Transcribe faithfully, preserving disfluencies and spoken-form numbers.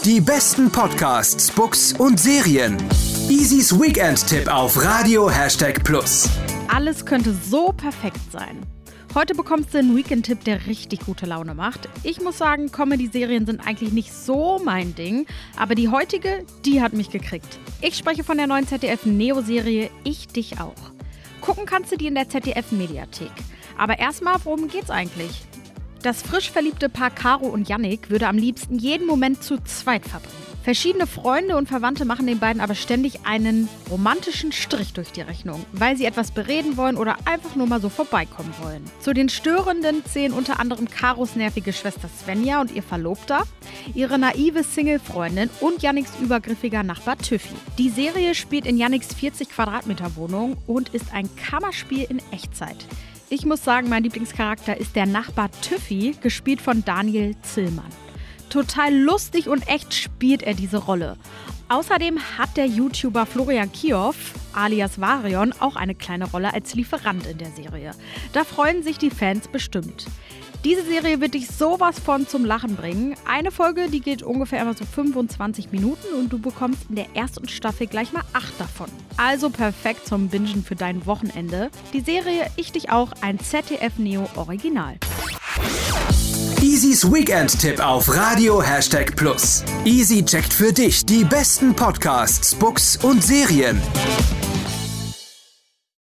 die besten Podcasts, Books und Serien. Easys Weekend-Tipp auf Radio Hashtag Plus. Alles könnte so perfekt sein. Heute bekommst du einen Weekend-Tipp, der richtig gute Laune macht. Ich muss sagen, Comedy-Serien sind eigentlich nicht so mein Ding, aber die heutige, die hat mich gekriegt. Ich spreche von der neuen Z D F-Neo-Serie Ich dich auch. Gucken kannst du die in der Z D F-Mediathek. Aber erstmal, worum geht's eigentlich? Das frisch verliebte Paar Caro und Yannick würde am liebsten jeden Moment zu zweit verbringen. Verschiedene Freunde und Verwandte machen den beiden aber ständig einen romantischen Strich durch die Rechnung, weil sie etwas bereden wollen oder einfach nur mal so vorbeikommen wollen. Zu den Störenden zählen unter anderem Caros nervige Schwester Svenja und ihr Verlobter, ihre naive Single-Freundin und Yannicks übergriffiger Nachbar Tüffi. Die Serie spielt in Yannicks vierzig Quadratmeter Wohnung und ist ein Kammerspiel in Echtzeit. Ich muss sagen, mein Lieblingscharakter ist der Nachbar Tüffi, gespielt von Daniel Zillmann. Total lustig und echt spielt er diese Rolle. Außerdem hat der YouTuber Florian Kioff, alias Varion, auch eine kleine Rolle als Lieferant in der Serie. Da freuen sich die Fans bestimmt. Diese Serie wird dich sowas von zum Lachen bringen. Eine Folge, die geht ungefähr immer so fünfundzwanzig Minuten und du bekommst in der ersten Staffel gleich mal acht davon. Also perfekt zum Bingen für dein Wochenende. Die Serie Ich dich auch, ein Z D F-Neo-Original. Easys Weekend-Tipp auf Radio Hashtag Plus. Easy checkt für dich die besten Podcasts, Books und Serien.